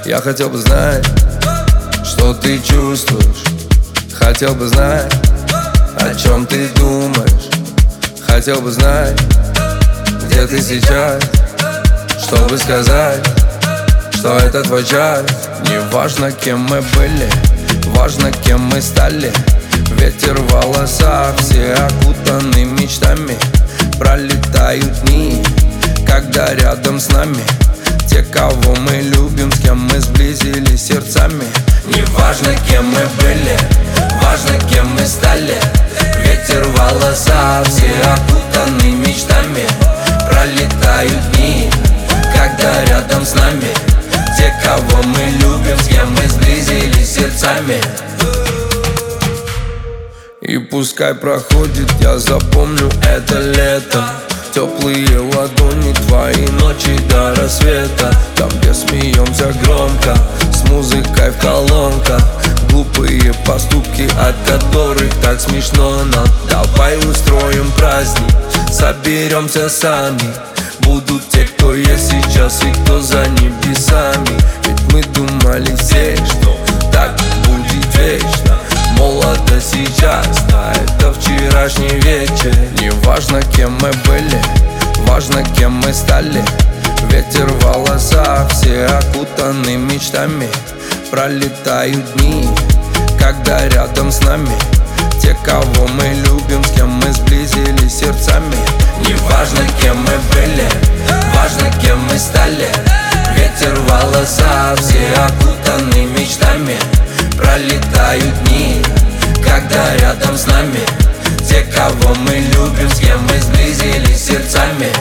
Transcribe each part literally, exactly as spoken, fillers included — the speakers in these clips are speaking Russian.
Я хотел бы знать, что ты чувствуешь. Хотел бы знать, о чем ты думаешь. Хотел бы знать, где ты сейчас, чтобы сказать, что это твой час. Не важно, кем мы были, важно, кем мы стали. Ветер в волосах, все окутаны мечтами. Пролетают дни, когда рядом с нами те, кого мы любим, с кем мы сблизились сердцами. Не важно, кем мы были, важно, кем мы стали. Ветер в волосах, все окутаны мечтами. Пролетают дни, когда рядом с нами те, кого мы любим, с кем мы сблизились сердцами. И пускай проходит, я запомню это лето. Теплые ладони, твои ночи до рассвета. Там, где смеемся громко, с музыкой в колонках. Глупые поступки, от которых так смешно нам. Давай устроим праздник, соберемся сами. Будут те, кто есть сейчас и кто за небесами. Ведь мы думали все, что так будет вечно. Молодо сейчас, а это вчерашний вечер. Не важно, кем мы были, важно, кем мы стали. Ветер в волосах, все окутаны мечтами. Пролетают дни, когда рядом с нами те, кого мы любим, с кем мы сблизились сердцами. Не важно, кем мы были, важно, кем мы стали. Ветер в волосах, все окутаны мечтами. Пролетают дни, когда рядом с нами те, кого мы любим, с кем мы сблизились сердцами.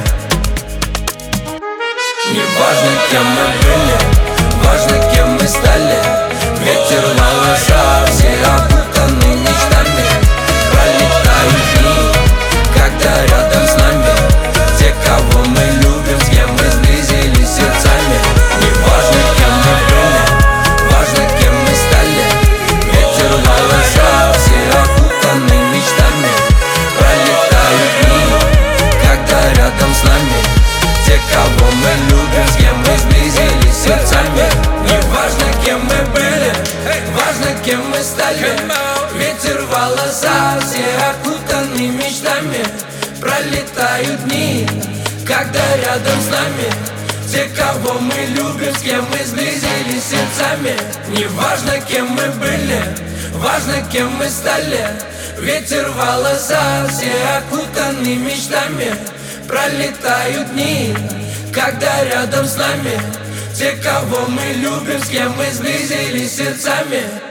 Не важно, кем мы были, важно, кем мы стали. Ветер в волосах, все окутаны мечтами. Пролетают дни, когда рядом с нами те, кого мы любим, с кем мы сблизились сердцами. Не важно, кем мы были, важно, кем мы стали. Ветер в волосах, все окутаны мечтами. Пролетают дни, когда рядом с нами те, кого мы любим, с кем мы сблизились сердцами. Не важно, кем мы были, важно, кем мы стали. Ветер в волосах, все окутаны мечтами. Пролетают дни, когда рядом с нами те, кого мы любим, с кем мы сблизились сердцами. Не важно, кем мы были, важно, кем мы стали. Ветер в волосах, все окутаны мечтами. Пролетают дни, когда рядом с нами те, кого мы любим, с кем мы сблизились сердцами.